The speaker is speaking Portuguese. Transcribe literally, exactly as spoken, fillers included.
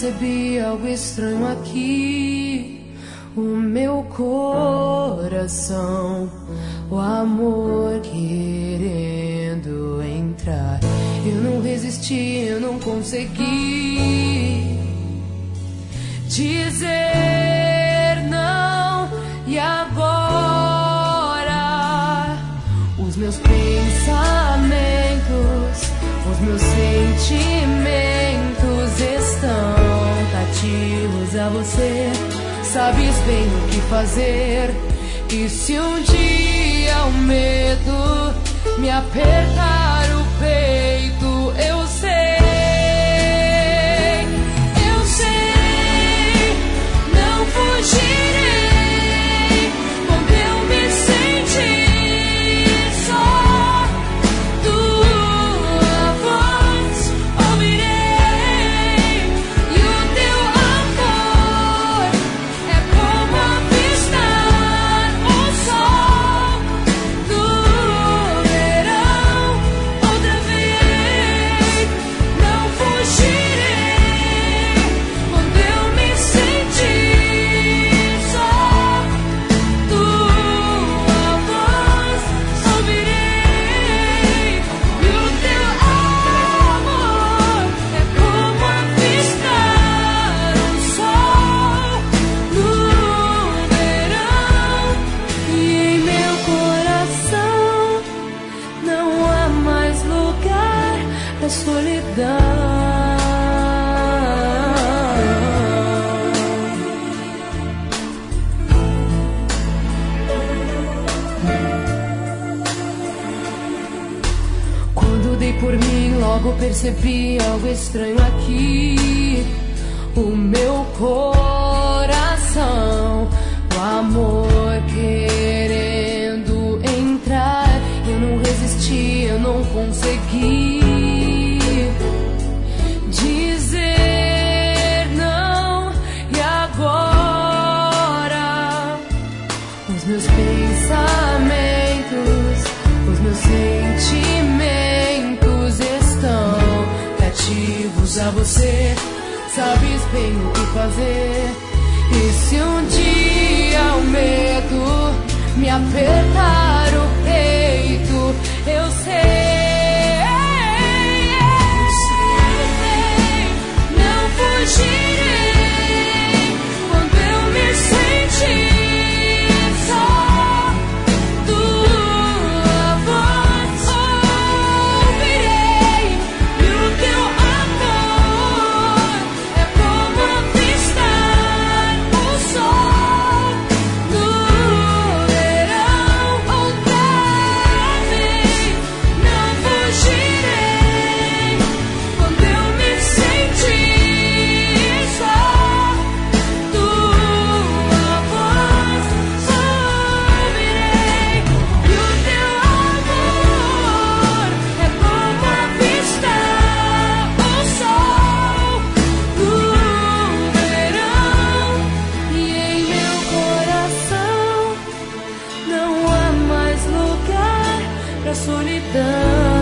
percebi algo estranho aqui. O meu coração, o amor querendo entrar. Eu não resisti, eu não consegui dizer não. E agora os meus pensamentos, os meus sentimentos estão cativos a você. Sabes bem o que fazer. E se um dia o medo me apertar o peito, eu sei, eu sei, não fugirei. Quando eu me sentir só, tua voz ouvirei. E o teu amor é como avistar o sol no verão outra vez. Não fugirei quando eu me sentir só, tua voz ouvirei. E o teu amor é como avistar o sol no verão. E em meu coração não há mais lugar pra solidão. Quando dei por mim, logo percebi algo estranho aqui. O meu coração, o amor querendo entrar. Eu não resisti, eu não consegui dizer não. E agora os meus pensamentos, os meus sentimentos estão cativos a você. Sabes bem o que fazer. E se um dia o medo me apertar o peito, eu sei, não fugirei quando eu me sentir só, tua voz ouvirei. E o teu amor é como avistar o sol no verão outra vez. Não fugirei quando eu me sentir só, tua voz ouvirei. E o teu amor é como avistar o sol no verão. E em meu coração não há mais lugar pra solidão.